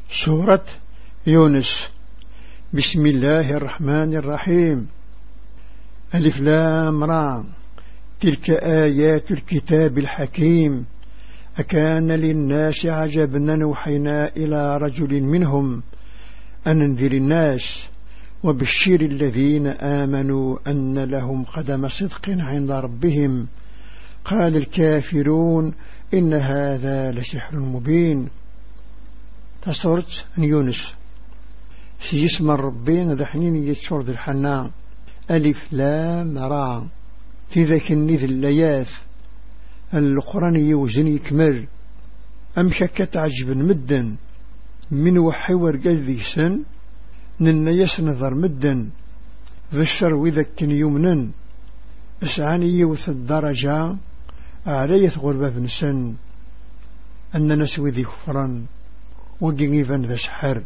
سورة يونس. بسم الله الرحمن الرحيم. ألف لام را. تلك آيات الكتاب الحكيم. أكان للناس عجبا أوحينا إلى رجل منهم أن انذر الناس وبشر الذين آمنوا أن لهم قدم صدق عند ربهم. قال الكافرون إن هذا لسحر مبين. تصورت أن يونس سيسمى الربين ذا حنين يتشرد الحنان. ألف لام را. في ذاك النذ اللياث القرآن يوزن يكمل أمشك تعجب مدا من وحي ورقال ذي سن ننيس نظر مدا فالشر وذاك يمنا أسعاني يوث الدرجة علي غربة بن سن أن نسوي ذي كفرا وقنيفا ذا سحر.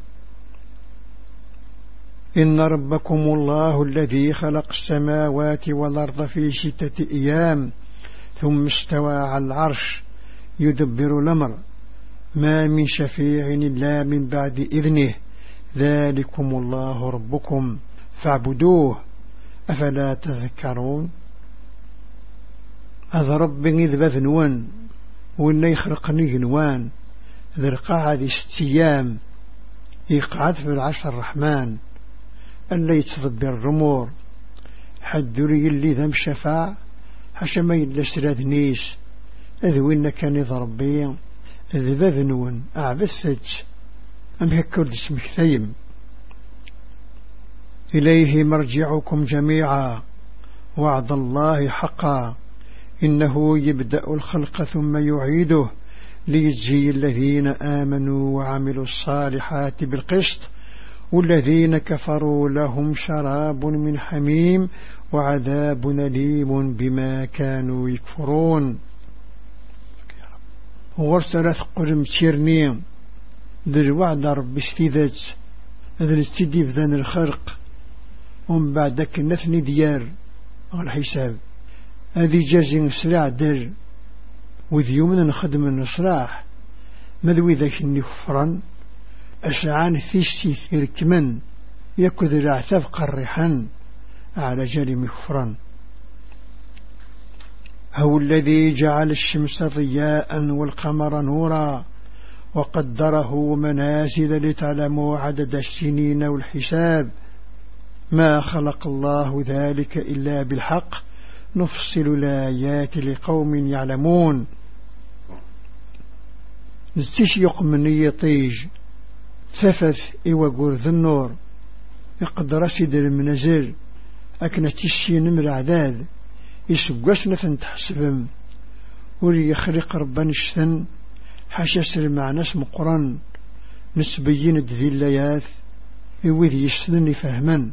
إن ربكم الله الذي خلق السماوات والأرض في 6 أيام ثم استوى على العرش يدبر الأمر ما من شفيع إلا من بعد إذنه ذلكم الله ربكم فاعبدوه أفلا تذكرون. هذا رب إذ بذنوان وإن يخلقني جنوان ذي القاعة 6 أيام يقعد في العرش الرحمن ألا يتضبر الرمور حدري اللي ذم شفاع حشما يلس راذنيس أذوين كان ضربي ذي بذنون أعبثت أم هكرد اسمك ثيم. إليه مرجعكم جميعا وعد الله حقا إنه يبدأ الخلق ثم يعيده ليجزي الذين آمنوا وعملوا الصالحات بالقسط والذين كفروا لهم شراب من حميم وعذاب أليم بما كانوا يكفرون. وغرسلت قرم تيرني ذي الوعد رب استذات ذي الاستديف ذن الخرق ومن بعدك نثني ديار الحساب هذه جازين سرع در وذي يومنا نخدم النصراح مذوي ذاك النفرا أسعان ثيستي ثيركمن يكذ الأعثاب قرحا على جرم كفرا. هو الذي جعل الشمس ضياء والقمر نورا وقدره منازل لتعلموا عدد السنين والحساب ما خلق الله ذلك إلا بالحق نفصل الآيات لقوم يعلمون. نستشيق من يطيج ثفث إيوا ذي النور يقدر سيد المنزل أكنا تشي نمر عداد يسقسنا تحسبهم ولي يخرق ربان الشثن حاشا سلمع ناس مقرن نسبيين ذي اللياث إوذي يشثن فهما.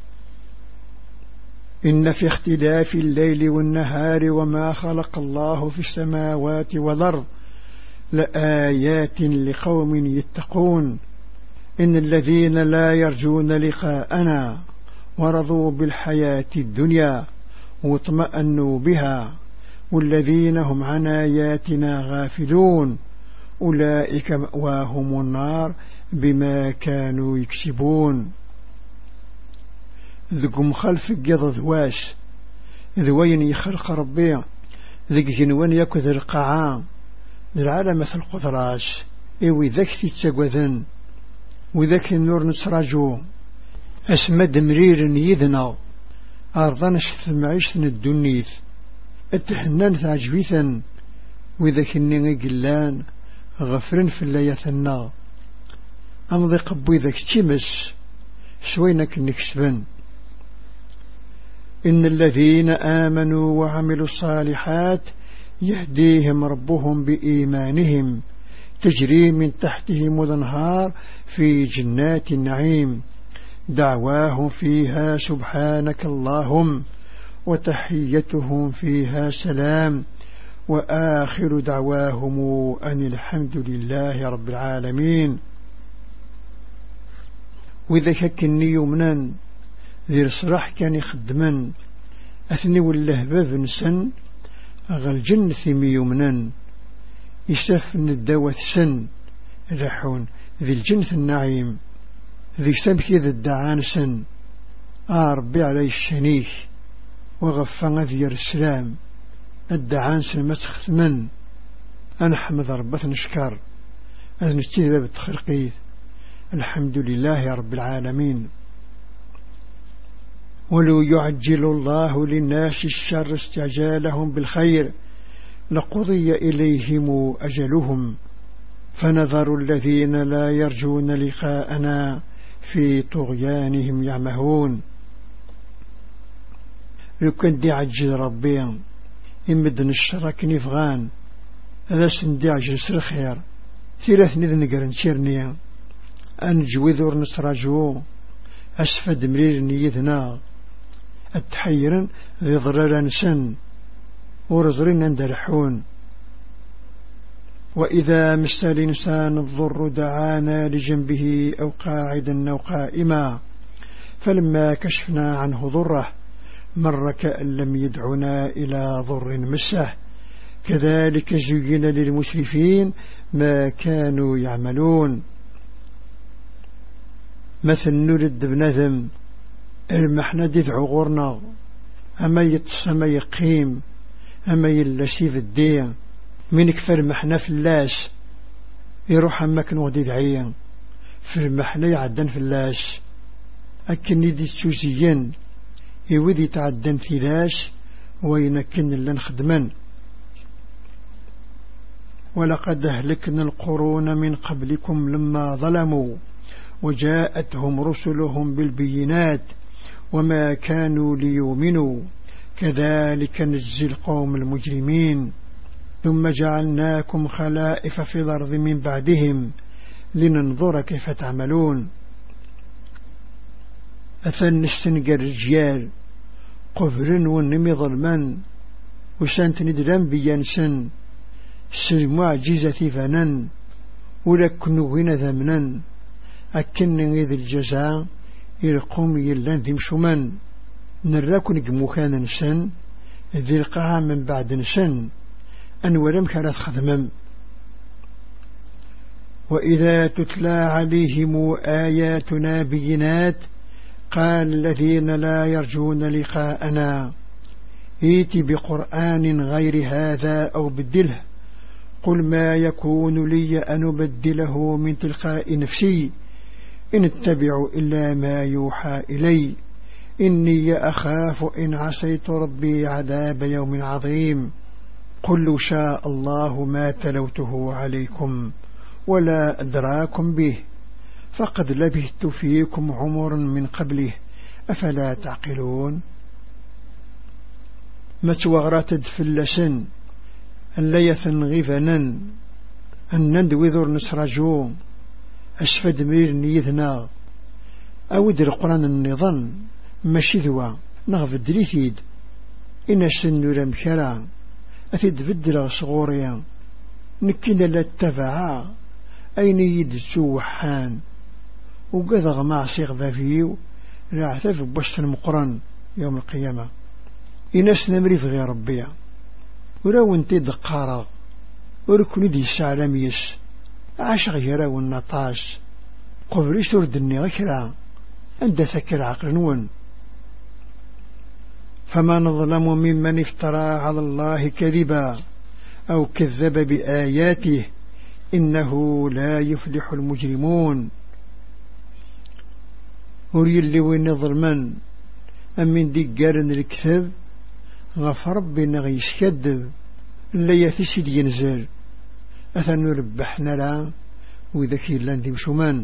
إن في اختلاف الليل والنهار وما خلق الله في السماوات والأرض لآيات لقوم يتقون. إن الذين لا يرجون لقاءنا ورضوا بالحياة الدنيا واطمأنوا بها والذين هم عن آياتنا غافلون أولئك مأواهم النار بما كانوا يكسبون. ذقم خلف قضى ذواش ذوين يخلق ربي ذق جنوان يكذ القاعان ذي العالم مثل القدراش إوي ذاك تتسقوذن وذاك النور نسراجو أسمد مرير يذنا أرضان معيشة الدنيث التحنان تعجبيثا وذاك النين قلان غفرن في الليثنا أمضي قبوي ذاك تيمس شوينك نكسبن. إن الذين آمنوا وعملوا الصالحات يهديهم ربهم بإيمانهم تجري من تحتهم الأنهار في جنات النعيم دعواهم فيها سبحانك اللهم وتحيتهم فيها سلام وآخر دعواهم أن الحمد لله رب العالمين. وإذا كني يمنا ذي الصراح كان يخدمن أثني واللهباب نسن أغل جن ثمي يمنا يسفن الدواء سن رحون ذي الجنة النعيم ذي سمك ذي الدعانسن ربي علي الشنيك وغفا ذي السلام الدعانسن مسخ من أنحمد ربة نشكر أذنستي باب التخرقيث الحمد لله رب العالمين. ولو يعجل الله للناس الشر استعجالهم بالخير لقضي إليهم أجلهم فنذر الذين لا يرجون لقاءنا في طغيانهم يعمهون. لو كان دي عجل ربي إمدن الشرك نفغان هذا سندي عجل سر خير ثلاث نذن قرن شيرنيا أنجوذ ورنسراجو أسفد مرير نيذنا التحيرن ذي ضرر نسن ورزرين اندرحون. وإذا مس الإنسان الضر دعانا لجنبه أو قاعدا أو قائما فلما كشفنا عنه ضره مر كأن لم يدعنا إلى ضر مسه كذلك زين للمسرفين ما كانوا يعملون. مثل نرد بنذم المحنة دفع غورنا أما يتصم يقيم أما يلسي في الدين من كفر محنة فلاس يروح أماكن ودي دعيا في المحنة يعدن فلاس أكن يدي تسوزيين يودي تعدن فلاس وينكن لن خدمن. ولقد أهلكنا القرون من قبلكم لما ظلموا وجاءتهم رسلهم بالبينات وما كانوا ليؤمنوا كذلك نجزي القوم المجرمين ثم جعلناكم خلائف في الأرض من بعدهم لننظر كيف تعملون. أثن السنقر رجال قبر ونمي ظلما وسانت ندلم بيانسن سلمعجزة فنن ولكن غين ذمنا أكن إذ الجزاء يلقوم يلان ذي مشومان نراكن جموخانا نسن ذي القاع من بعد نسن أن ولم كانت خدمم. وإذا تتلى عليهم آياتنا بينات قال الذين لا يرجون لقاءنا ائت بقرآن غير هذا أو بدله قل ما يكون لي أن أبدله من تلقاء نفسي إن اتبع إلا ما يوحى إلي إني أخاف إن عصيت ربي عذاب يوم عظيم. قل شاء الله ما تلوته عليكم ولا أدراكم به فقد لبثت فيكم عمر من قبله أفلا تعقلون. متوغرات دفلسن أن لا يثنغفنا أن ندوذر نسرجو أسفد مير نيذنا أود القرآن النظام ماشي ذوا نغفد ليثيد إن السن لمكرا أثيد بدل صغوريا نكينا لا اتبعا أين يدسو وحان وقذغ مع صيغ ذافيو لا عثف بوشت المقران يوم القيامة إناس نمري في غير ربيا ولو انتي دقارا وركني دي السعلاميس عاش غيرا والنطاش قبل سرد النغكرا عند ثكر عقل نون. فما نظلم ممن افترى على الله كذبا أو كذب بآياته إنه لا يفلح المجرمون. وري اللي وين ظلمان أمن دقارن الكذب غف ربنا غيسكذب لا يثسد ينزل أثن ربحنا لا وذكي لان دي مشومان.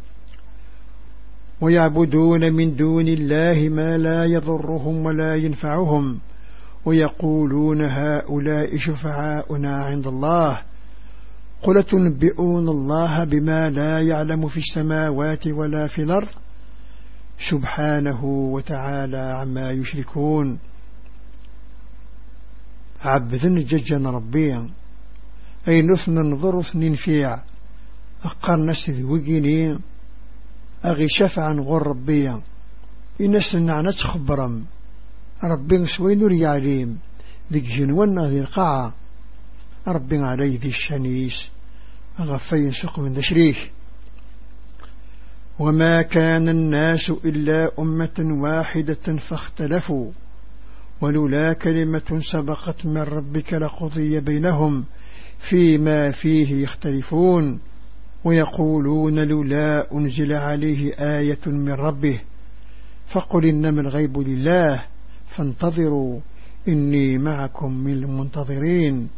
ويعبدون من دون الله ما لا يضرهم ولا ينفعهم ويقولون هؤلاء شفعاؤنا عند الله قل تنبئون الله بما لا يعلم في السماوات ولا في الأرض سبحانه وتعالى عما يشركون. عبذن ججن ربيا أي نثن نظر اثنين فيع أقر نسذ وقيني أغي شفعا غر ربيا إنس نعنت خبرم ربي سوين رياليم ذيك جنوان ذي القاعة ربي علي ذي الشنيس أغفين سق من دشريك وما كان الناس إلا أمة واحدة فاختلفوا ولولا كلمة سبقت من ربك لقضي بينهم فيما فيه يختلفون ويقولون لولا أنزل عليه آية من ربه فقل إنما الغيب لله فانتظروا إني معكم من المنتظرين.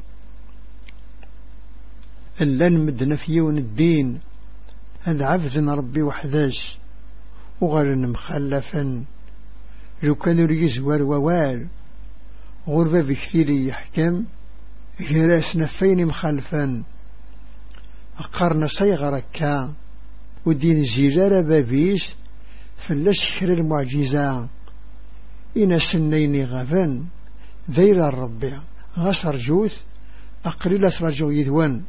لن مدنا فيون الدين هذا عبد ربي وحداش وغير مخلفا لو كانوا يزور ووال غربة بكثير يحكم جراسنا فين مخلفا أقرنا صيغركا ودين الزجارة بابيس فلاش شكر المعجزة إن سنين غفن ذيل الربع غشر جوث أقللة رجو يذون.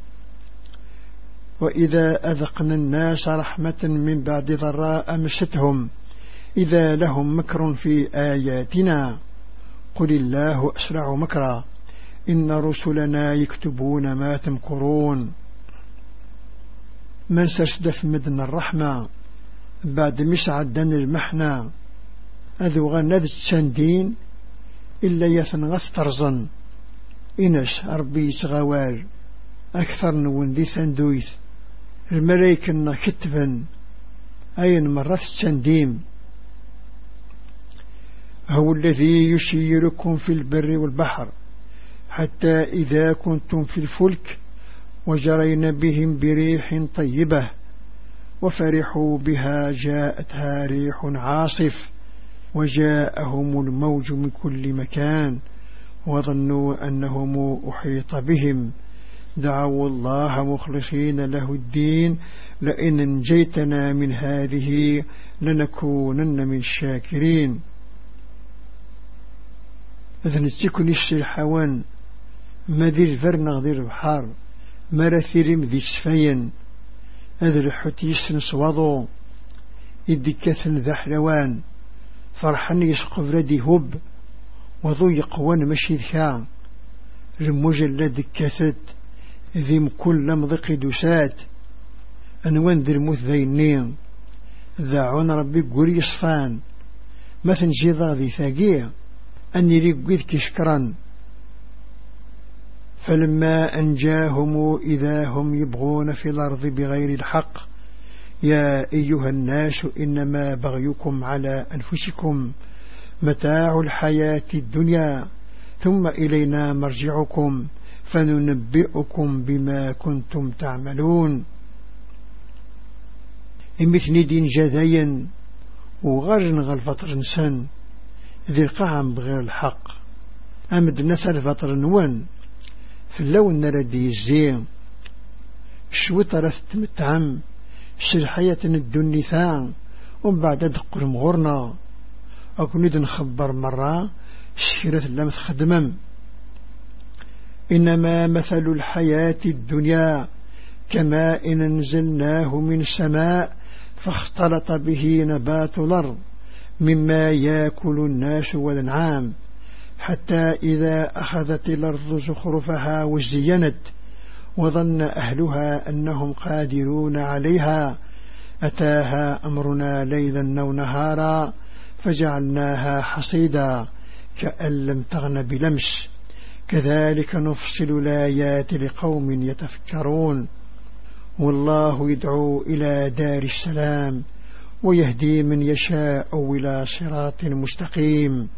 وإذا أذقنا الناس رحمة من بعد ضراء مستهم إذا لهم مكر في آياتنا قل الله أسرع مكرا إن رسلنا يكتبون ما تمكرون. من سردف مدن الرحمة بعد مسعدن المحنة أذو غند التشندين إلا يثنغث ترزن إنش ربي يتغوال أكثر نون ذي ثندويث الملايكة كتبا أين مرات التنديم هو الذي يشيركم في البر والبحر حتى إذا كنتم في الفلك وجرين بهم بريح طيبة وفرحوا بها جاءتها ريح عاصف وجاءهم الموج من كل مكان وظنوا أنهم أحيط بهم دعوا الله مخلصين له الدين لئن انجيتنا من هذه لنكونن من الشاكرين. إذن تكون الحوان ما ذي الفرنغ ذي البحر مرثيرم ذي السفين هذا الحوت يسنس وضو يدي كثن ذا حلوان فرحان يسقف ردي هب وضو يقوان مشي ذكا المجلد كثت ذي كل مضق دوسات أنوان ذي الموت ذينين ذاعون ربي قولي صفان مثل جيضا ذي ثاقية أني ريقذ كشكرا فلما أنجاهم إذا هم يبغون في الأرض بغير الحق يا أيها الناس إنما بغيكم على أنفسكم متاع الحياة الدنيا ثم إلينا مرجعكم فننبئكم بما كنتم تعملون. مثل دين جذين وغير غلفطر نسان ذي القعم بغير الحق أمد نثل فطر نوان في اللون ردي الزين شوطرة تمتعم الحياة الدنيا ثان ومن بعد دقر مغرنا أكون نخبر مرة شكرة اللهم تخدمم. إنما مثل الحياة الدنيا كماء أنزلناه من السماء فاختلط به نبات الأرض مما يأكل الناس والأنعام حتى إذا أخذت الأرض زخرفها وزينت وظن أهلها أنهم قادرون عليها أتاها أمرنا ليلا أو نهارا فجعلناها حصيدا كأن لم تغن بلمس كذلك نفصل الآيات لقوم يتفكرون. والله يدعو إلى دار السلام ويهدي من يشاء إلى صراط مستقيم.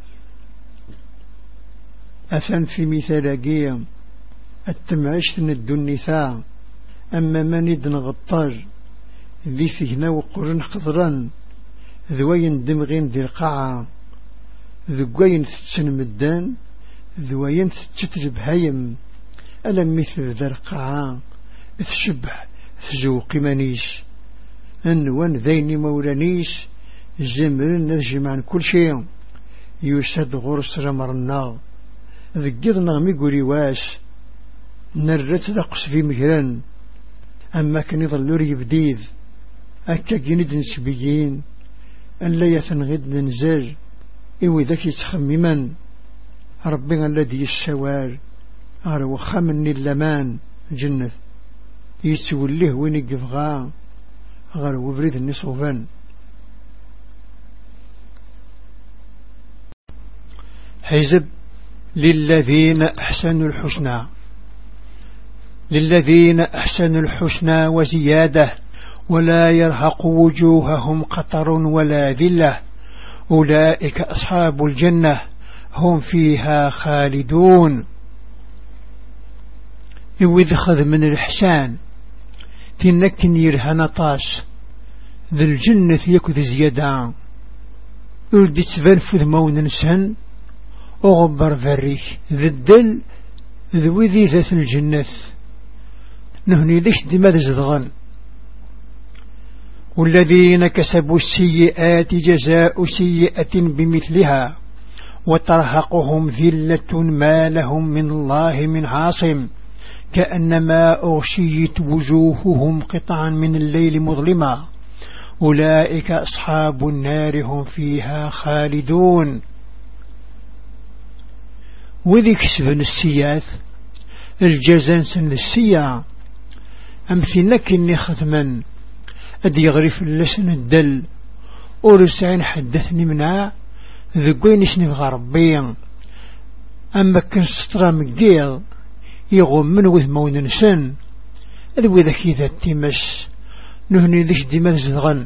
أثن في مثال قيم التمعشت الدنيا أما من يدن غطاج ذي سهنا وقرن خضرا ذوين دمغين ذي القاعة ذوين ستشن مدان ذوين ستشتجب هايم ألم مثل ذا القاعة تشبح تزوق منيش أنوان ذيني مولانيش زمرن نجم عن كل شيء يسد غرس رمرنا ذقض نغمي قولي واش نرت دقس في مهران أما كان يظل يبديذ أكا جند نسبيين أن لا يثنغد ننزل إوي ذاك يتخمما ربنا الذي السوار أرى وخمني اللمان جنة يتوليه وين يقفغا غير وبريد النصوفان حزب للذين أحسنوا الحسنى للذين أحسنوا الحسنى وزيادة ولا يرهق وجوههم قطر ولا ذلة أولئك أصحاب الجنة هم فيها خالدون. إذ خذ من الإحسان تنكن يرهن طاس ذي الجنة يكذ زيادة ولدي تبنفذ مون نسهن أغبر فريك ذي الدل ذوي ذي ذات الجنة نهني ليش دماذ زدغن. والذين كسبوا السيئات جزاء سيئة بمثلها وترهقهم ذلة ما لهم من الله من عاصم كأنما أغشيت وجوههم قطعا من الليل مظلما أولئك أصحاب النار هم فيها خالدون. وذي كسبن السيئات الجزان سن السيئة أمثلك إني ختما أدي يغرف اللسن الدل ورسعين حدثني منها ذقوين اسنبغى ربيا أما كان سترى مقدير يغم من وذمون نسن ذو ذكي ذا التمس نهني ليش دماء زدغن.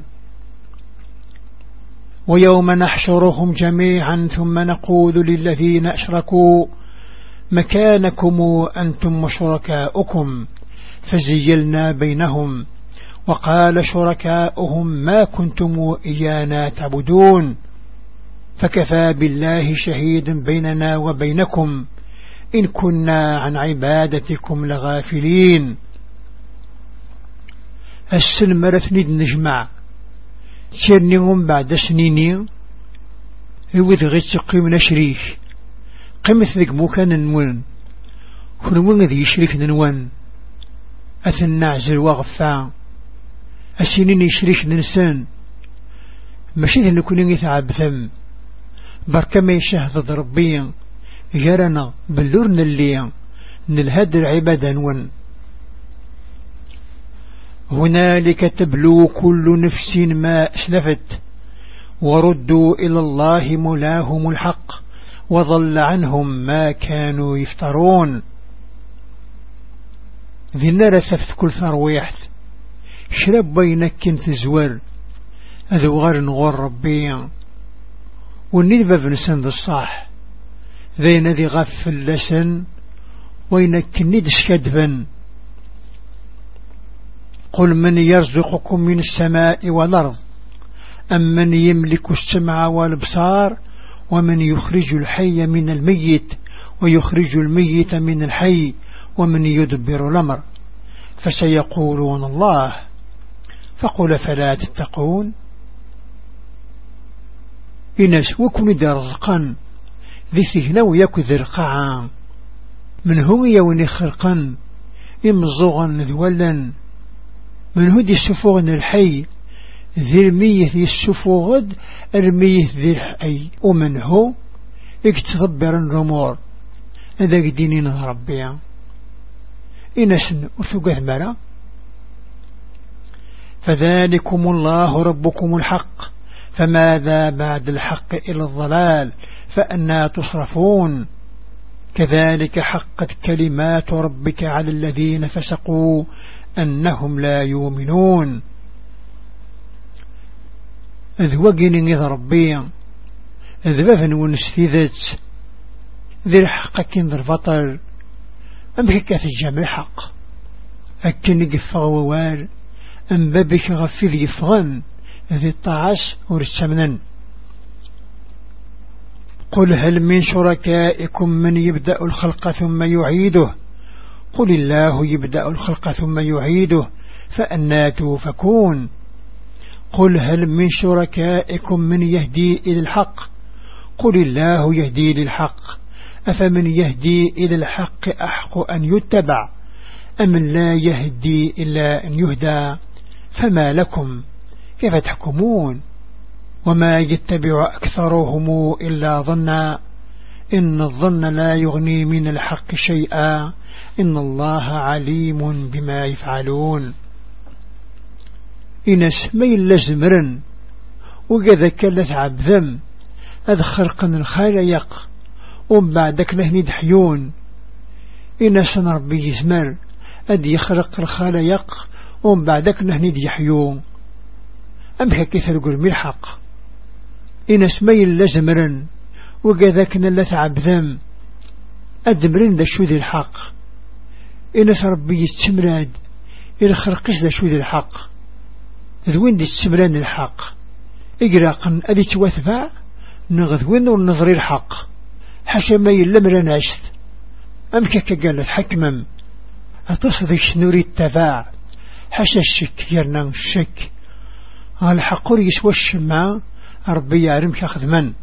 ويوم نحشرهم جميعا ثم نقول للذين أشركوا مكانكم أنتم وشركاؤكم فزيلنا بينهم وقال شركاؤهم ما كنتم إيانا تعبدون فكفى بالله شهيدا بيننا وبينكم إن كنا عن عبادتكم لغافلين. السلم رثني نجمع تشرنيهم بعد سنيني يوذ غيث قيم نشريك قيمة ذيك موكان نون كنون ذي يشريك ننوان أثنى عزل وغفا السنين يشريك ننسان ماشي ذي نكون يتعب ثم بركة ما يشاهد ربيا جارنا بلورنا اللي نلهد العبادة نون. هنالك تبلو كل نفس ما أسلفت وردوا إلى الله مولاهم الحق وضل عنهم ما كانوا يفترون. ذي النار ثفت كل ثرويحت شرب بينك كنت زور أذو غير نغور ربيا والنيل باب نسان الصح ذي نذي غف اللسن وينك كندش كدبا. قل من يرزقكم من السماء والأرض أم من يملك السمع والبصار ومن يخرج الحي من الميت ويخرج الميت من الحي ومن يدبر الأمر فسيقولون الله فقل فلا تتقون. إنس وكن درقا ذي ثهنو يكذ رقعا من هو يوني خرقا إمزغا ذولا من هدي السفوغن الحي ذي المية ذي السفوغد المية ذي الحي ومن هو اكتغبر الرمور هذا قدينين ربيا إنس أثقه مرا فذلكم الله ربكم الحق فماذا بعد الحق إلى الضلال فأنا تصرفون. كذلك حقت كلمات ربك على الذين فسقوا أنهم لا يؤمنون. إذ وقن إذا ربيا إذ بفن ونستيذت ذي الحق كن الفطر أم حكاة الجامع حق أكن يقفغ ووال أم بابك غفل يفغن ذي الطعاس ورسمنا. قل هل من شركائكم من يبدأ الخلق ثم يعيده قل الله يبدأ الخلق ثم يعيده فأنا توفكون. قل هل من شركائكم من يهدي إلى الحق قل الله يهدي للحق أفمن يهدي إلى الحق أحق أن يتبع أم لا يهدي إلا أن يهدى فما لكم كيف تحكمون. وما يتبع أكثرهم إلا ظنا إن الظن لا يغني من الحق شيئا إن الله عليم بما يفعلون. إنس ما إلا زمرا وكذا كلا تعبذم أذ خلقن الخاليق ومن بعدك لهني دحيون إنس ربي يزمر أد يخلق الخاليق ومن بعدك لهني ديحيون أم هكذا تقول ملحق إنس ما إلا زمرا وكذا كلا تعبذم أدمرين ذا شو ذي الحق إنس ربي يتمراد إلى خلقش ذا شو ذي الحق ذوين دي السمران الحق إقراقا أدي توثبع نغذوين والنظري الحق حاشا ما يلمران عشت أمكك قالت حكمم أتصدق شنوري التباع حاشا الشك يرنا الشك الحق يسوى الشمع ربي يعلمك خذمن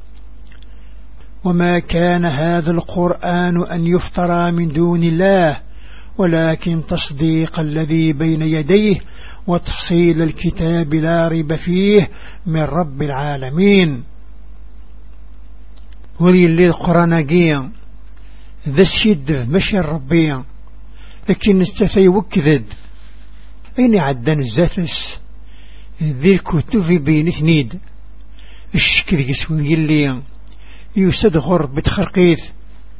وما كان هذا القرآن أن يفترى من دون الله ولكن تصديق الذي بين يديه وتفصيل الكتاب لا ريب فيه من رب العالمين. ولي اللي القرآن قيم ذا الشد مشي الربيع لكن استثي وكذد أين عدن الزاتس ذي الكتب بين اثنيد الشكل يسوي اللي يسد غرب خرقيث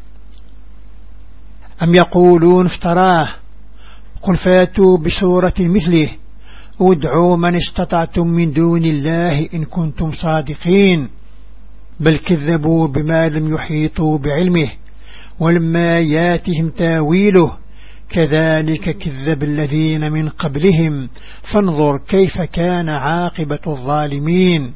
أم يقولون افتراه قل فاتوا بسورة مثله وادعوا من استطعتم من دون الله إن كنتم صادقين بل كذبوا بما لم يحيطوا بعلمه ولما ياتهم تاويله كذلك كذب الذين من قبلهم فانظر كيف كان عاقبة الظالمين.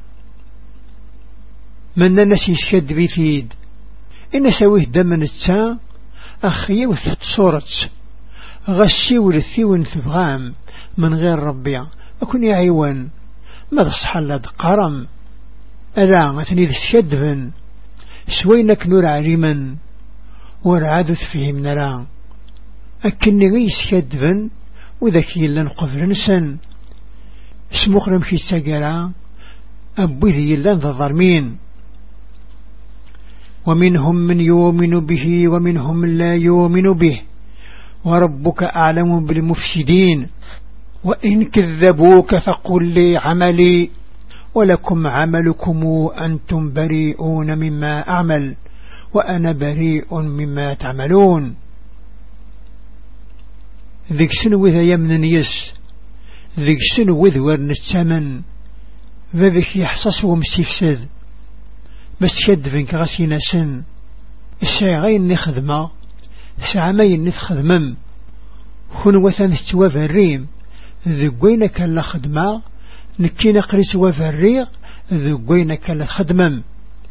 من نسيس كذب فيد إن سويه دمن التسا أخي وثت صورة غشي ولثي ثبغام من غير ربي أكون يعيوان ماذا صحلت قرم ألا أثني ذي الشدفن سوينك نور عليما ورعادو تفهم نرى أكني غي شدفن وذكي لن قفل نسن اسموخ نمشي السجرة أبو ذي لن ظلمين ومنهم من يؤمن به ومنهم من لا يؤمن به وربك أعلم بالمفسدين وإن كذبوك فقل لي عملي ولكم عملكم أنتم بريئون مما أعمل وأنا بريء مما تعملون. ذيك سنو ذا يمن يس ذيك سنو ذا ورن الثمن ذيك يحصص ومستفسد بس شدفنك غسينا سن الساعين نخدمه ساعمين نخدمم خن وثن استوى الريم ذقوينا كلا خدمه نكينا قريس وفريق ذقوينا كلا خدمم.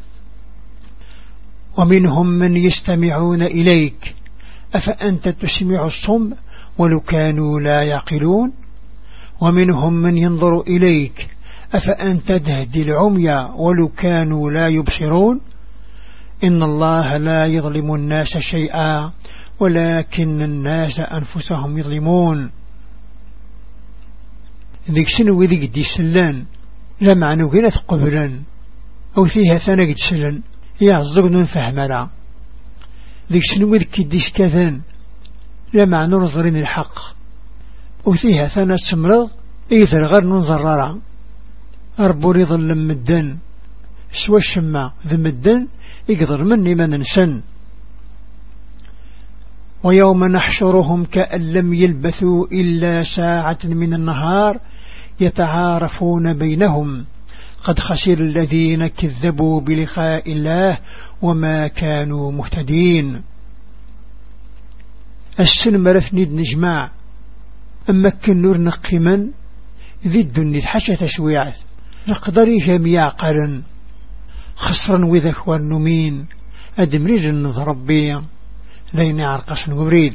ومنهم من يستمعون إليك أفأنت تسمع الصم ولو كانوا لا يعقلون ومنهم من ينظر إليك أفأنت تهدي العمي ولو كانوا لا يبصرون إن الله لا يظلم الناس شيئا ولكن الناس أنفسهم يظلمون. ذيك سنو ذيك دي سلان لا معنى غير قبلا أو فيها ثانك سلان يعزقنا فهمنا ذيك سنو ذيك دي سكاثان لا معنى نظرين الحق وفيها ثانا سمرض إيثر غير ننظرارا أربو يظلم مدن سوى الشمع ذي مدن يقدر مني من نسن. ويوم نحشرهم كأن لم يلبثوا إلا ساعة من النهار يتعارفون بينهم قد خسر الذين كذبوا بلقاء الله وما كانوا مهتدين. السن مرثني نجمع أما كنور نقيما ذي الدنيا حشة تسويعث نقدري جميع قرن خسرا وذك والنمين أدمرير النظر ربي ذين عرقص وبريد.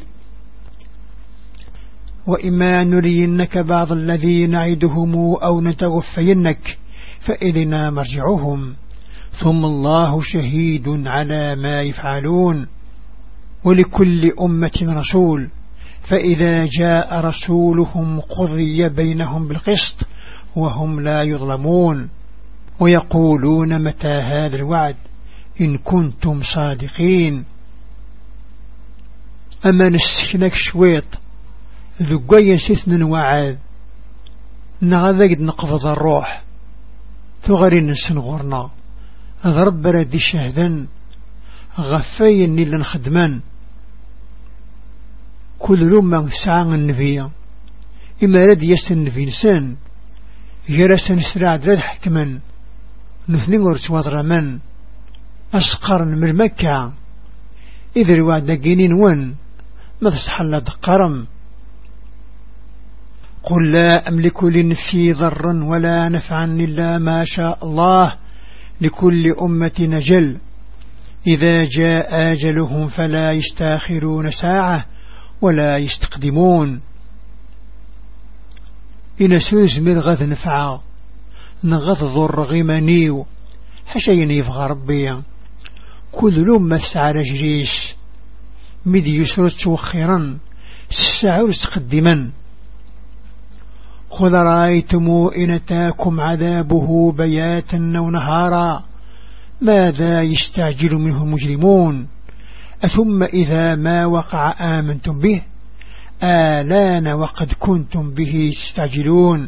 وإما نرينك بعض الذي نعدهم أو نتوفينك فإذنا مرجعهم ثم الله شهيد على ما يفعلون ولكل أمة رسول فإذا جاء رسولهم قضي بينهم بالقسط وهم لا يظلمون ويقولون متى هذا الوعد إن كنتم صادقين. أما نسكنك شويط ذقويا سثن وعاد نغذاك نقفض الروح تغري نسنغورنا أضرب ردي شهدا غفاين اللي نخدمان كل لما ساعة النبي إما رد يسن النبي نسان جرسن سراع درد حكما نثنين ورسوات رمان أسقر من مكة إذا رواد دقينين ون ما تستحل دقرم قل لا أملك لنفسي ضرا ولا نفعا إلا ما شاء الله لكل أمة نجل إذا جاء آجلهم فلا يستاخرون ساعة ولا يستقدمون إن سوز من غذ نفعا نغذ ضر غيمانيو حشين يفغى ربي كل لما سعى رجريش مدي يسرت توخيرا الساعة تقدما خذ رأيتم إن أتاكم عذابه بياتا أو نهارا ماذا يستعجل منه المجرمون أثم إذا ما وقع آمنتم به آلان وقد كنتم به تستعجلون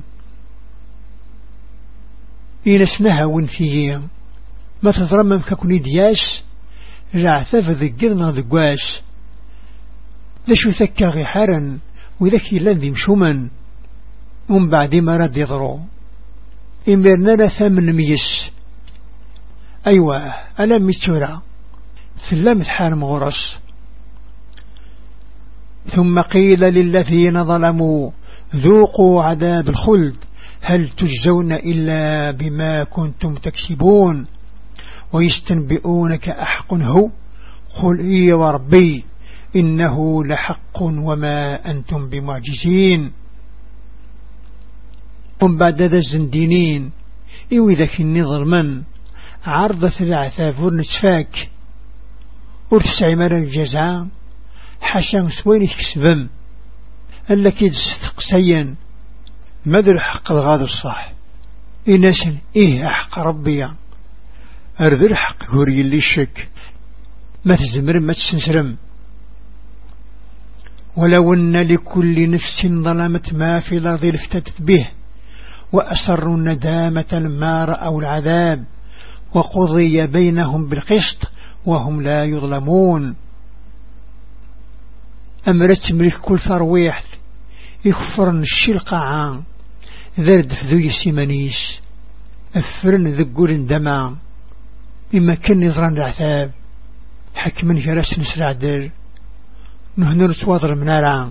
إن اسنها ونثيين ما تضرمم ككوني دياس العثاف ذكرنا ذقواس لشو ثكا غحارا وذكي الذي مشوما ومن بعد ما رد يضرو إمرنا ثمن ميس أيوة أنا متشورا ثلام حارم غرس ثم قيل للذين ظلموا ذوقوا عذاب الخلد هل تجزون إلا بما كنتم تكسبون ويستنبئونك أحق هو قل إي وربي إنه لحق وما أنتم بمعجزين ومن بعد ذا الزندينين إذا النظر من عرض العثاف ورنسفاك ورتسعي مرة الجزاء حاشا سوين يكسبم ألا كيد استقسيا ماذا حق الغاض الصح إنسان إيه أحق ربي أرذ الحق هوري اللي الشك ما تزمر ما تسنسرم ولو أن لكل نفس ظلمت ما في الأرض لافتدت به وأسروا الندامة لما رأوا العذاب وقضي بينهم بالقسط وهم لا يظلمون أمرت ملك كل ثرويح يخفرن الشلقة عام ذرد فذو يسيمانيس أفرن ذقور دمام إما كان يظران العذاب حكما جرس نسرع در نهنر توضر منارا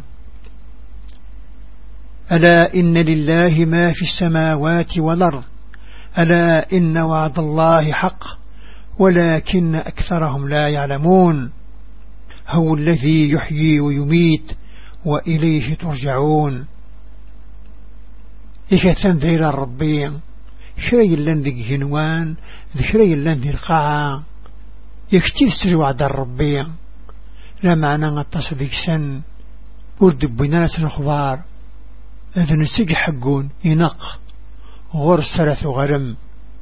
ألا إن لله ما في السماوات والأرض ألا إن وعد الله حق ولكن أكثرهم لا يعلمون هو الذي يحيي ويميت وإليه ترجعون إذا تنذير الربي شيء لن ذي جنوان ذكري لن ذي القاعة يكتسر وعد الربي لا معنى التصديق سن وردب بناس الأخبار إذا نسيق حقون ينق غرس ثلاث غرم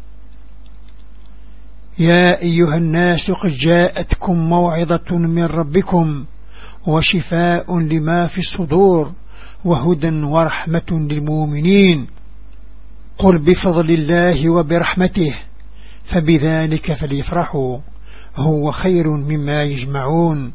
يا أيها الناس قد جاءتكم موعظة من ربكم وشفاء لما في الصدور وهدى ورحمة للمؤمنين قل بفضل الله وبرحمته فبذلك فليفرحوا هو خير مما يجمعون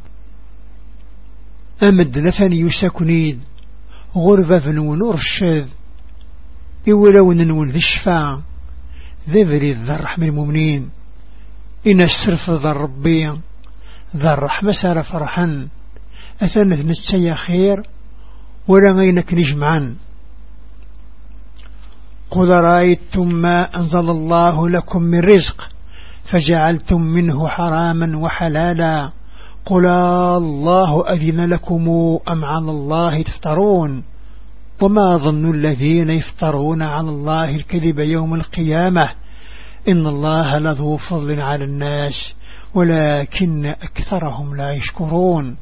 أمد لثني يسكنيد غربة ونور الشاذ إولو ننول ذي الشفاء ذبري ذا الرحمة المؤمنين إن السرف ذا الربي ذا الرحمة سار فرحا أثنى نتسيا خير ولا غينك نجمعا قل رأيتم ما أنزل الله لكم من رزق فجعلتم منه حراما وحلالا قل الله أذن لكم أم على الله تفترون وما ظن الذين يفترون على الله الكذب يوم القيامة إن الله لذو فضل على الناس ولكن أكثرهم لا يشكرون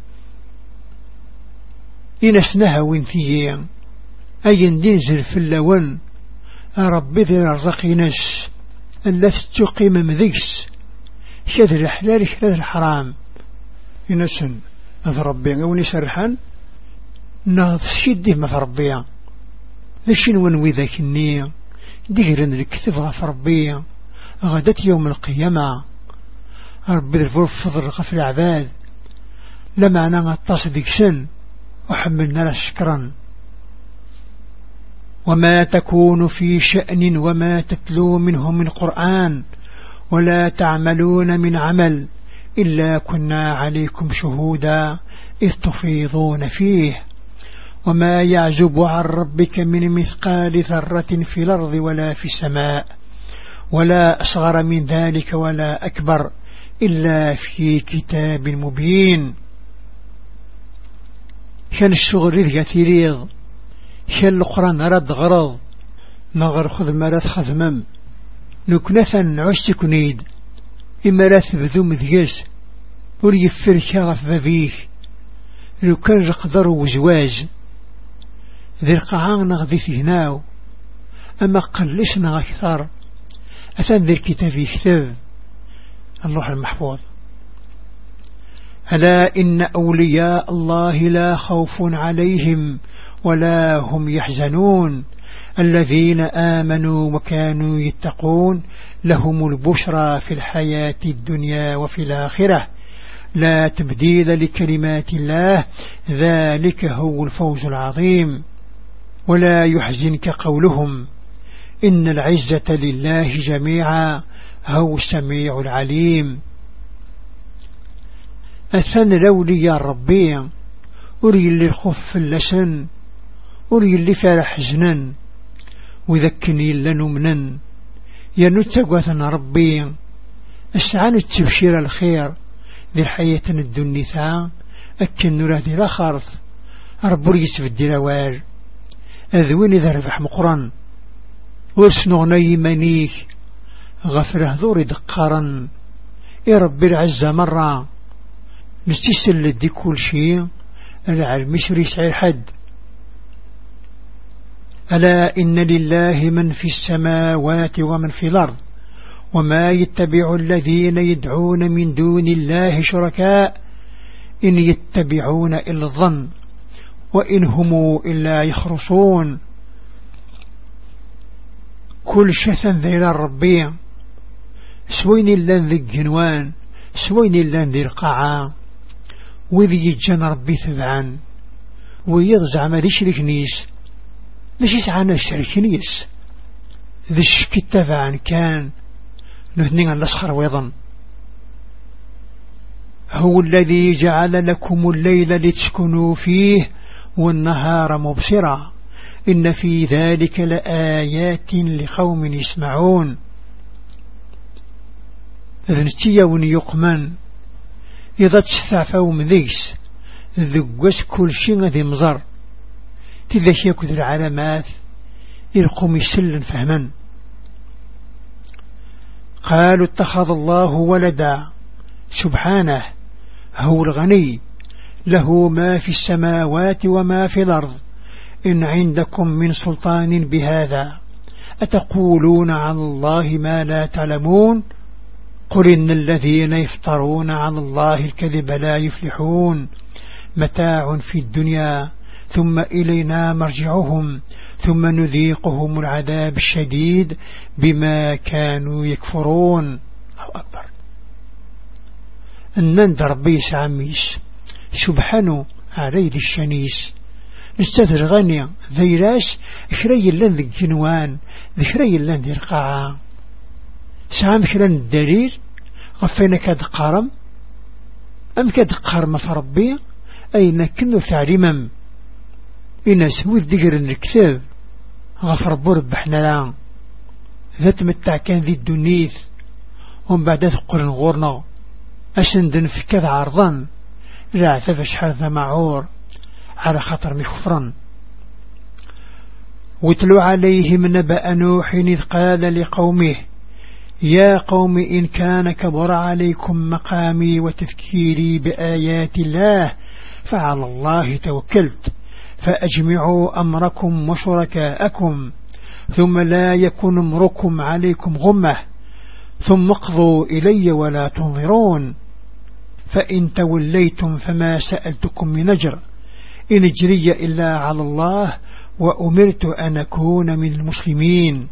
إن اسنها وانثيين أي دينزل في اللون ربي ذي الرقينس ألا تستقيم مذيكس شذ الحلال شذ الحرام إنسن أذ ربي وني سرحان ناض شده ما في ربي ذشين ونوي ذاك النية ديرن الكتب غف ربي غدت يوم القيامة ربي ذو الفضل غف العباد لما أنا غطاس ديك سن وحملنا له شكرا وما تكون في شأن وما تتلو منه من قرآن ولا تعملون من عمل إلا كنا عليكم شهودا إذ تفيضون فيه وما يعزب عن ربك من مثقال ذرة في الأرض ولا في السماء ولا أصغر من ذلك ولا أكبر إلا في كتاب مبين. كان الشغل ذي كثيريض كان القرآن رد غرض نغر خذ مرات خذمم نكنثا عشتكنيد إما لا تبذو مذيس وليفرك غف بابيك لو كان رقدر وزواج ذي القعان نغذي في هناو أما قلشنا أكثر أثان ذي الكتاب يكتب اللوح المحفوظ ألا إن أولياء الله لا خوف عليهم ولا هم يحزنون الذين آمنوا وكانوا يتقون لهم البشرى في الحياة الدنيا وفي الآخرة لا تبديل لكلمات الله ذلك هو الفوز العظيم. ولا يحزنك قولهم إن العزة لله جميعا هو السميع العليم. أثن لولي ربي أري اللي الخف اللسن أري اللي فرح حزنا وذكني لنمنا ينتقوثنا ربي أسعان التبشير الخير ذي الحياة الدنيا أكن نراد الأخرث ربي يسفد الأوار أذوين إذا رفح مقرا واسنغني منيك غفره ذور دقارا يا ربي العزة مرة نستسل لدي كل شيء العلم يسريس على الحد. ألا إن لله من في السماوات ومن في الأرض وما يتبع الذين يدعون من دون الله شركاء إن يتبعون إلا الظن وإن هم إلا يخرصون. كل شثن ذي الربي سوين اللان ذي الجنوان سوين اللان ذي القاعة وذي يجن ربي ثبعا ويضزع ما يشرك نيس ليش يسعانا الشرك نيس ذي الشك التبعا كان نهنين الأسخر ويضن. هو الذي جعل لكم الليل لتسكنوا فيه والنهار مبصرا إن في ذلك لآيات لقوم يسمعون. ذنتيون يقمن إذا تستعفوا مذيس ذقس كل شيء ذي مزر تذكي يكذ العلامات يلقم يسل فهما. قالوا اتخذ الله ولدا سبحانه هو الغني له ما في السماوات وما في الأرض إن عندكم من سلطان بهذا أتقولون عن الله ما لا تعلمون قل إن الذين يفترون على الله الكذب لا يفلحون متاع في الدنيا ثم إلينا مرجعهم ثم نذيقهم العذاب الشديد بما كانوا يكفرون. الله أكبر. أنند ربي سعميس سبحانه عليه الشنيس نستثر غنيا ذيراش خري اللان ذي الجنوان ذكري اللان ذي القاعة سعام خلان الدليل غفينا كاد قارم أم كاد قارم فربي أين كنو تعليمم إنا سويت دقر الكتاب غفر برب بحنا ذات متع كان ذي الدنيث ومن بعد ثقل غورنا أسندن في كذا عرضان لا اعتفش حرث معور على خطر مكفرا. واتلو عليهم نبأ نوح إذ قال لقومه يا قوم إن كان كبر عليكم مقامي وتذكيري بآيات الله فعلى الله توكلت فأجمعوا أمركم وشركاءكم ثم لا يكن أمركم عليكم غمة ثم اقضوا إلي ولا تنظرون فإن توليتم فما سألتكم من أجر إن أجري إلا على الله وأمرت أن أكون من المسلمين.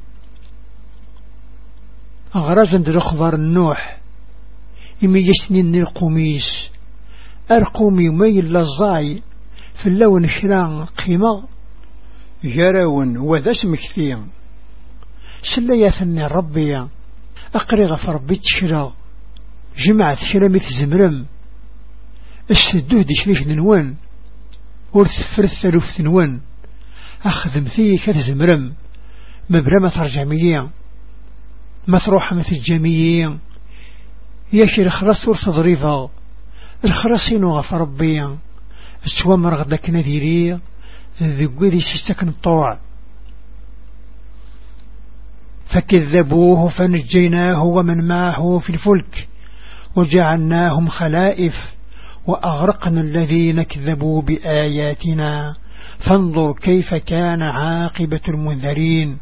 أغرز عند الأخبار النوح إمي يسنين القميس أرقومي ميل للزاي في اللون شران قيمة جراون وذا اسم كثير سلياثني ربي أقري غفر بيت شرا جمعت شراميث زمرم السدود شريف ننوان ورث فرث ثلوف ننوان أخذ مثي كتزمرم مبرمة ترجمية ما تروح مثل الجميع ياكي الخرس ورث ضريفة الخرسين وغف ربيا التوامر غداك نذيري ذي سيستكن الطوع فكذبوه فنجيناه ومن معه في الفلك وجعلناهم خلائف وأغرقنا الذين كذبوا بآياتنا فانظر كيف كان عاقبة المنذرين.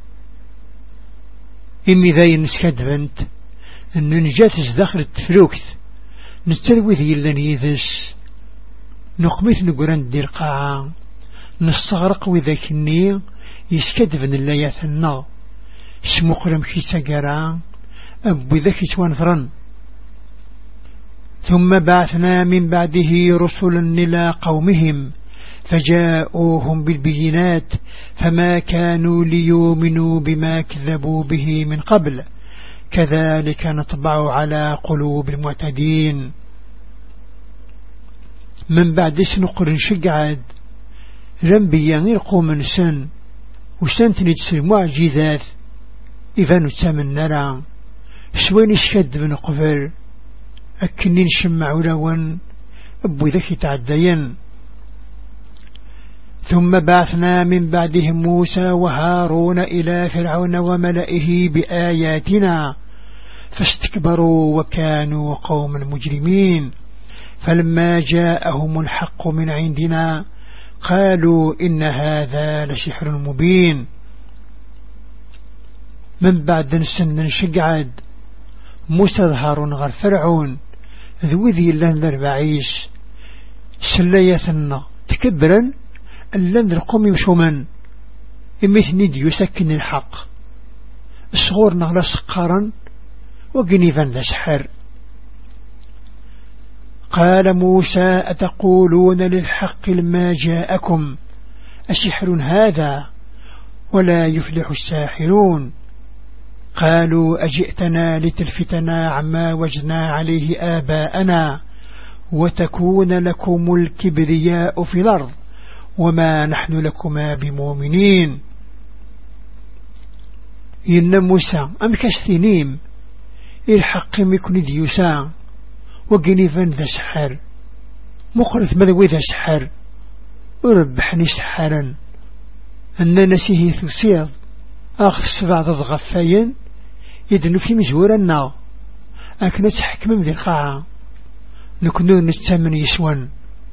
إمي ذي نسكد بنت أن نجات داخل التفلوكت نستلوي ذي اللنيذس نقمث نقران دير قاعة نستغرق وذاك النير يسكد بن اللياث النار سمقرم كي سقرا أبو ذاك توانثرا. ثم بعثنا من بعده رسلا إلى قومهم فجاءوهم بالبينات فما كانوا ليؤمنوا بما كذبوا به من قبل كذلك نطبع على قلوب المعتدين. من بعد سنقر شقعد رنبيا يلقوا من سن وسنتني تسل معجزات إذا نتسامن نرى سوين شد من قبل أكنين شمع لون أبو ذكي تعدين. ثم بعثنا من بعدهم موسى وهارون إلى فرعون وملئه بآياتنا فاستكبروا وكانوا قوما مجرمين فلما جاءهم الحق من عندنا قالوا إن هذا لسحر مبين. من بعد نسن شقعد موسى هارون غير فرعون ذوذي اللان الأربعيس سليثنا تكبرا اللان القوم يمشومن إمثني دي يسكن الحق الصغور نغلا سقارا وقنيفا ذا سحر. قال موسى أتقولون للحق لما جاءكم أسحر هذا ولا يفلح الساحرون. قالوا أجئتنا لتلفتنا عما وجدنا عليه آباءنا وتكون لكم الكبرياء في الأرض وما نحن لكما بمؤمنين. إن موسى أم كاستنيم الحق مكن ديوسا وقنيفا ذا سحر مخرث مذوي ذا سحر وربحني سحرا أن نسيه ثسيض أخذ سبع ضغفاين يدنو في مزورنا أكنت حكم ذي القاعة نكنو نستمن يسون.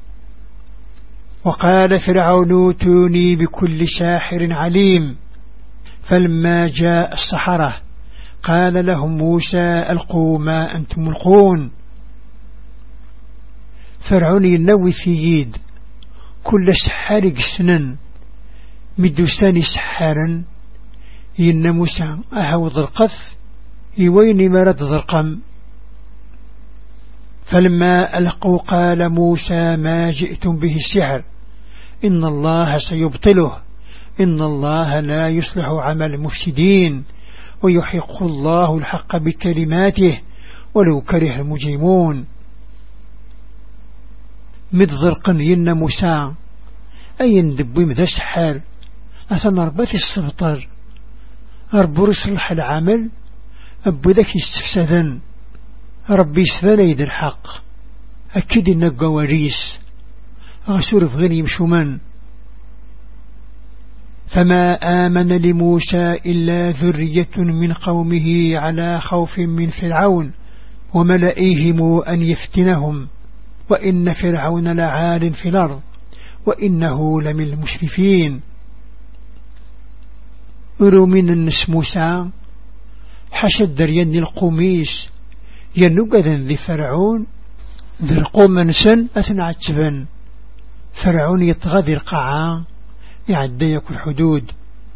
وقال فرعون اوتوني بكل ساحر عليم فلما جاء السحرة قال لهم موسى ألقوا ما أنتم ملقون. فرعون ينوي في يد كل سحار قسنا مدوساني سحارا إن موسى أهوض القث يويني مرد ذرقم. فلما ألقوا قال موسى ما جئتم به السحر إن الله سيبطله إن الله لا يصلح عمل المفسدين ويحق الله الحق بكلماته ولو كره المجرمون. مدذرقا ين موسى أي ندبي مذا سحر أثنى ربات السبطر ربو يصلح العمل أبو ذاك يستفسدن ربي يسفليد الحق أكيد إنك قواريس غسور في غني مشومان. فما آمن لموسى إلا ذرية من قومه على خوف من فرعون وملئهم أن يفتنهم وإن فرعون لعال في الأرض وإنه لمن المسرفين. أرو من النس موسى حشد دريان القميس ينقذن ذي فرعون ذي القوم نسن أثنى عتبا فرعون يطغى ذي القاعة يعديك الحدود.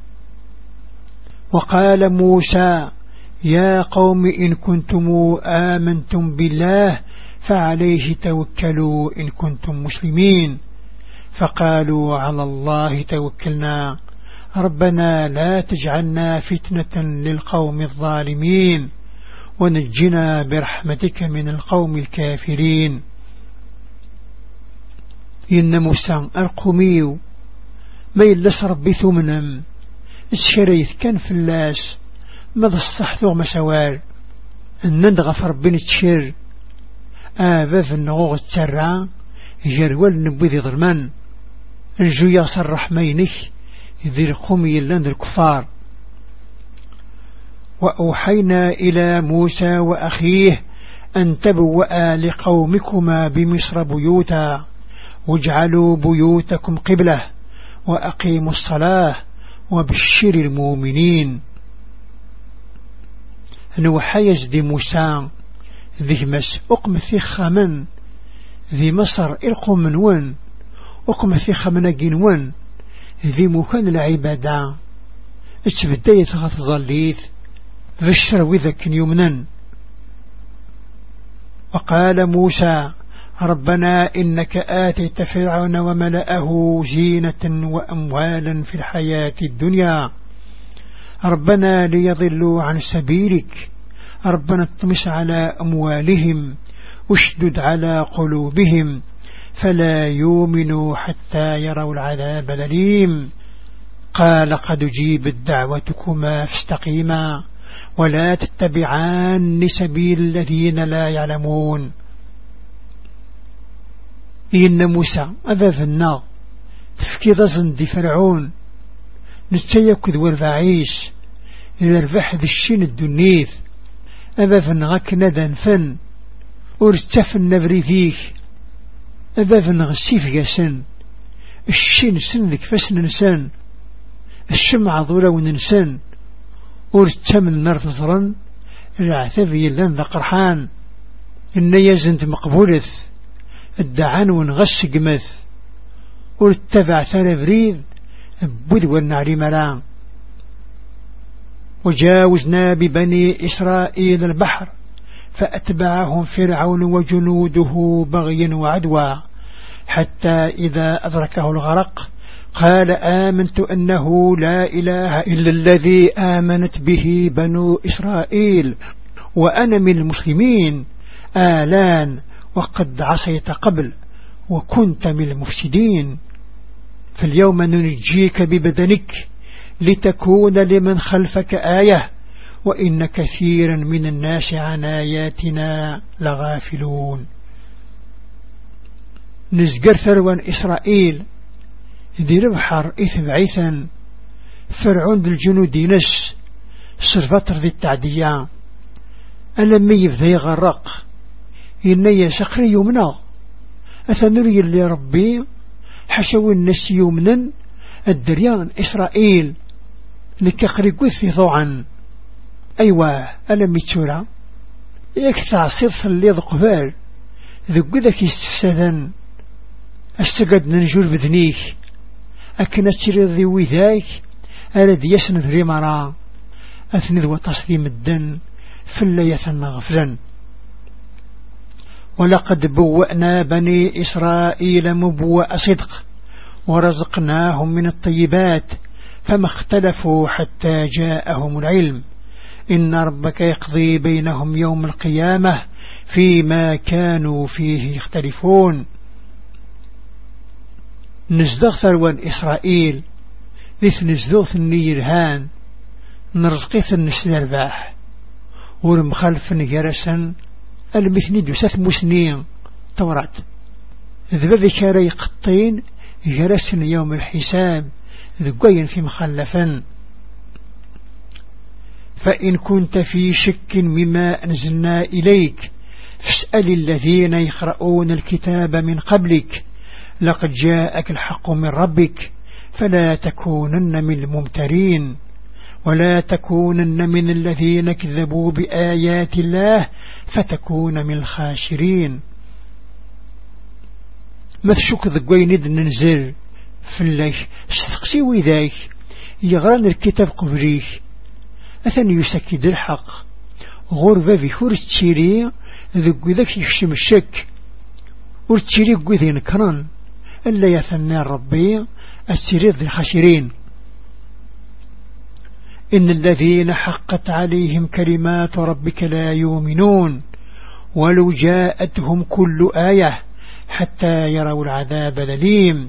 وقال موسى يا قوم إن كنتم آمنتم بالله فعليه توكلوا إن كنتم مسلمين. فقالوا على الله توكلنا ربنا لا تجعلنا فتنة للقوم الظالمين ونجنا برحمتك من القوم الكافرين. إن موسى أرقميو ما يلس ربي ثمنم الشريث كان فلاس ماذا الصحثو مسوال الندغف ربي نتشير آباف النغوغ الترع جروال نبوذي ظلمان الجوية صرح مينك ذي القوم يلان الكفار. وأوحينا إلى موسى وأخيه أن تبوأ لقومكما بمصر بيوتا واجعلوا بيوتكم قبلة وأقيموا الصلاة وبشر المؤمنين. نوحيز دي موسى ذي مس أقم ثيخ من ذي مصر إلقوا من ون أقم ثيخ من جنون ذي مكان العبادة اتبداية غف ظليت فشر وذك يمنا. وقال موسى ربنا إنك آتيت فرعون وملأه زينة وأموالا في الحياة الدنيا ربنا ليضلوا عن سبيلك ربنا اطمس على أموالهم واشدد على قلوبهم فلا يؤمنوا حتى يروا العذاب الأليم. قال قد جيبت دعوتكما فاستقيما ولا تتبعان سبيل الذين لا يعلمون. إن موسى أذاذ النار تفكيد زندي فرعون نتيكذ والفعيش إذا الفحذ الشين الدنيث أذاذ نغاك ندى فن ورتف النبري فيك أذاذ نغسيف جاسن الشين سن ذك فسن نسان الشمع ضولا وننسان ورتم النار تزرن العثاف يلان ذا قرحان إن يزنت مقبولث الدعان ونغش قمث ورتبع ثالث بريد بذ والنعري ملام. وجاوزنا ببني إسرائيل البحر فأتبعهم فرعون وجنوده بغيا وعدوى حتى إذا أدركه الغرق قال آمنت أنه لا إله إلا الذي آمنت به بنو إسرائيل وأنا من المسلمين آلان وقد عصيت قبل وكنت من المفسدين فاليوم ننجيك ببدنك لتكون لمن خلفك آية وإن كثيرا من الناس عن آياتنا لغافلون. نزقر ثروان إسرائيل ذي البحر إثبعيثا فرعون بالجنود نس سرفتر ذي التعدية ألمي ذي غرق إني سقري يمنا أثنري اللي ربي حشو الناس يمنا الدريان إسرائيل لكقري قثي ضوعا أيوة ألمي تشورا يكثع صرف اللي ذقبال ذو ذاك يستفسدا استقد ننجول بذنيك أكنا تشري ذي وذاك أرد يسند ذي مرا أثنذ وتصديم الدن فلا يثنى ولقد بوأنا بني إسرائيل مبوأ صدق ورزقناهم من الطيبات فما اختلفوا حتى جاءهم العلم إن ربك يقضي بينهم يوم القيامة فيما كانوا فيه يختلفون. نزدغ ثروان إسرائيل ذي نزدوث النيرهان نرزقيث النسل الباح ورمخالف نجرسا المثني دوسات مسنين تورات ذبذي كاري قطين جرسن يوم الحساب ذقين في مخلفا. فإن كنت في شك مما أنزلنا إليك فاسأل الذين يقرؤون الكتاب من قبلك لقد جاءك الحق من ربك فلا تكونن من الممترين ولا تكونن من الذين كذبوا بآيات الله فتكون من الخاسرين. مثشك ذقين إذ ننزل فلاك استقسي وذاك يغران الكتاب قبليك أثن يسكد الحق غربة في فورس تشيري ذك ذاك يخشم الشك ورتشيري قذين كران ألا يثنى ربي السرير الخاشرين إن الذين حقت عليهم كلمات ربك لا يؤمنون ولو جاءتهم كل آية حتى يروا العذاب الأليم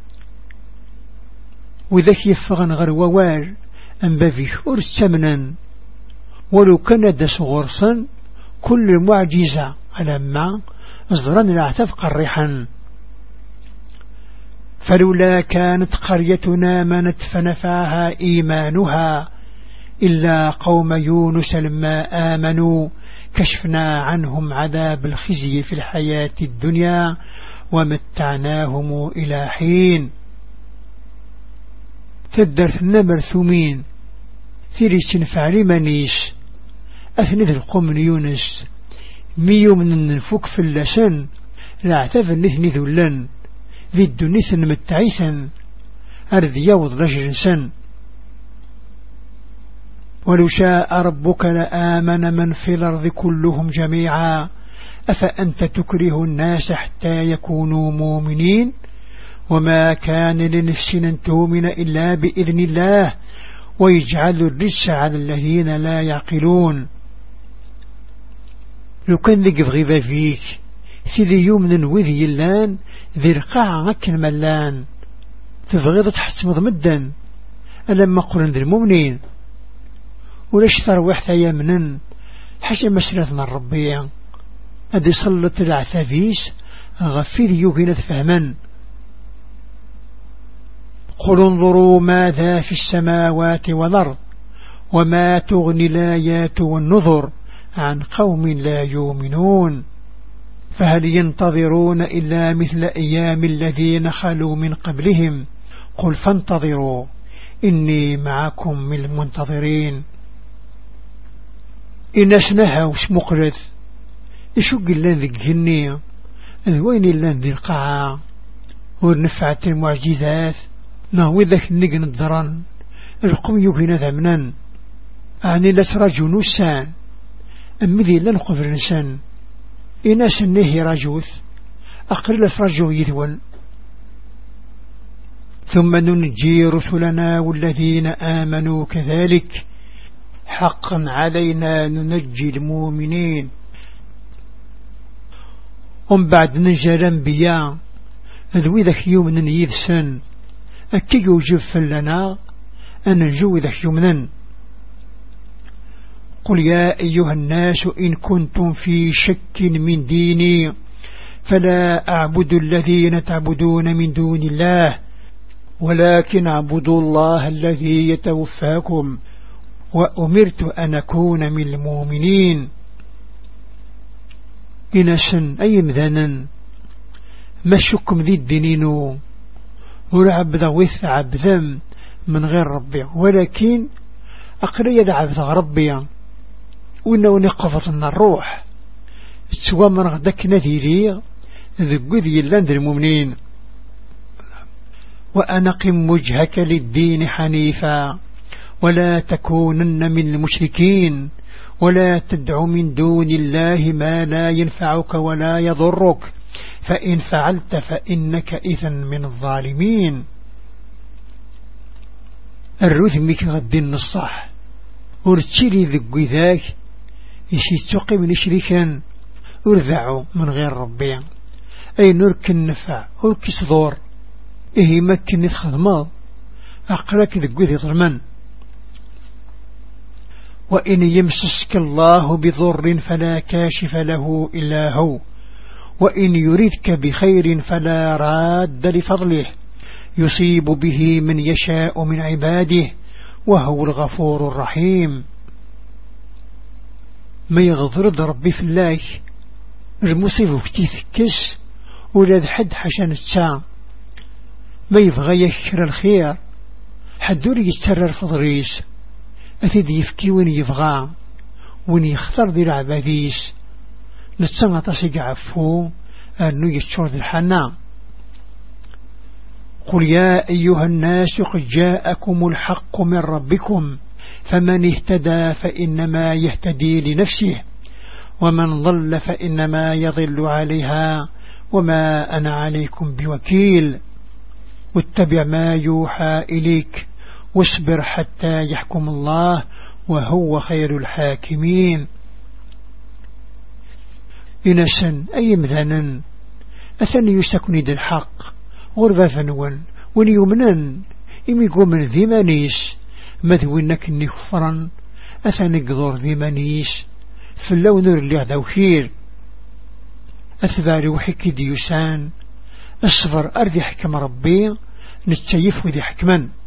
وذاك يفغن غير ووال أنبا فيه أرسمنا ولو كان دس غرصا كل معجزة على ما أصدران العتاب قرحا فلولا كانت قريتنا آمنت فنفعها إيمانها إلا قوم يونس لما آمنوا كشفنا عنهم عذاب الخزي في الحياة الدنيا ومتعناهم إلى حين تدرت النمر ثمين ثيريس فعلي منيس أثني ذي القوم يونس ميو من النفوك في اللسان لا اعتفى النثني ذلن ذي الدنيث متعيثا أرض يوض رجل سن ولو شاء ربك لآمن من في الأرض كلهم جميعا أفأنت تكره الناس حتى يكونوا مؤمنين وما كان لنفس أن تؤمن إلا بإذن الله ويجعل الرجس على الذين لا يعقلون لو كان ذي غيبا فيك ذي يومن وذي اللان ذي رقاع غكن ملان تبغيض تحس مضمدا ألما قلن ذي المؤمنين وليش تروح ثيامنا حاجة مسلتنا الربية أدي صلت العثافيس غفير يوغينا فهما قل انظروا ماذا في السماوات والأرض وما تغني الآيات والنذر عن قوم لا يؤمنون فهل ينتظرون إلا مثل أيام الذين خلوا من قبلهم قل فانتظروا إني معكم من المنتظرين إن أسنها وش مقرث إشوق اللان ذي الجنية وين اللان ذي القاعة ونفعت المعجزات نهوي ذاك النقن الضران القم يوهنا ذمنا أعني لترجو نسان أمذي لن قفر نسان إنا سنه رجوث أقل لترجو يذول ثم ننجي رسلنا والذين آمنوا كذلك حقا علينا ننجي المؤمنين ومن بعد ننجى الأنبياء ذوي ذاك يومنا يذسن أكي يوجب فلنا أن نجو ذاك يومنا قل يا أيها الناس إن كنتم في شك من ديني فلا أعبد الذين تعبدون من دون الله ولكن اعبدوا الله الذي يتوفاكم وأمرت أن أكون من المؤمنين إنسا أي مذانا ما شكم ذي الدينين ورعبذا ويث عبذا من غير ربي ولكن أقري عبذا ربي وإنه نقفة الروح سوى من غدك نذيري ذو ذي اللاند المؤمنين وأنقم وجهك للدين حنيفا ولا تكونن من المشركين ولا تدع من دون الله ما لا ينفعك ولا يضرك فإن فعلت فإنك إذن من الظالمين الرثمك غدين الصح ورتشيلي ذق ذاك يشيستقي من شريكا ورذعوا من غير ربي أي نرك النفع ورك صدور إيه مكن يتخذماض أقلك ذق ذي ظلمان وإن يمسسك الله بضر فلا كاشف له إلا هو وإن يريدك بخير فلا راد لفضله يصيب به من يشاء من عباده وهو الغفور الرحيم ما يغضرد ربي في الله المصيب فتيث كس ولا حد حشان الساعة ما يبغى يكر الخير حدور يسترر فضريس أثيد يفكي وين يبغى وين يختار ذي العباديس نتسمى تسيق عفو أنه يشعر ذي الحنان قل يا أيها الناس قد جاءكم الحق من ربكم فمن اهتدى فإنما يهتدي لنفسه ومن ضل فإنما يضل عليها وما أنا عليكم بوكيل واتبع ما يوحى إليك واصبر حتى يحكم الله وهو خير الحاكمين. إنسان أي مثلا أثني يسكند الحق غربة فنون ونيومنا إمي قوم ذي منيس مذوينك النفرا أثني قدور ذي منيس في اللون اللي عدوكير أثبار وحكي ديوسان الصفر أرضي حكم ربي نستيف وذي حكما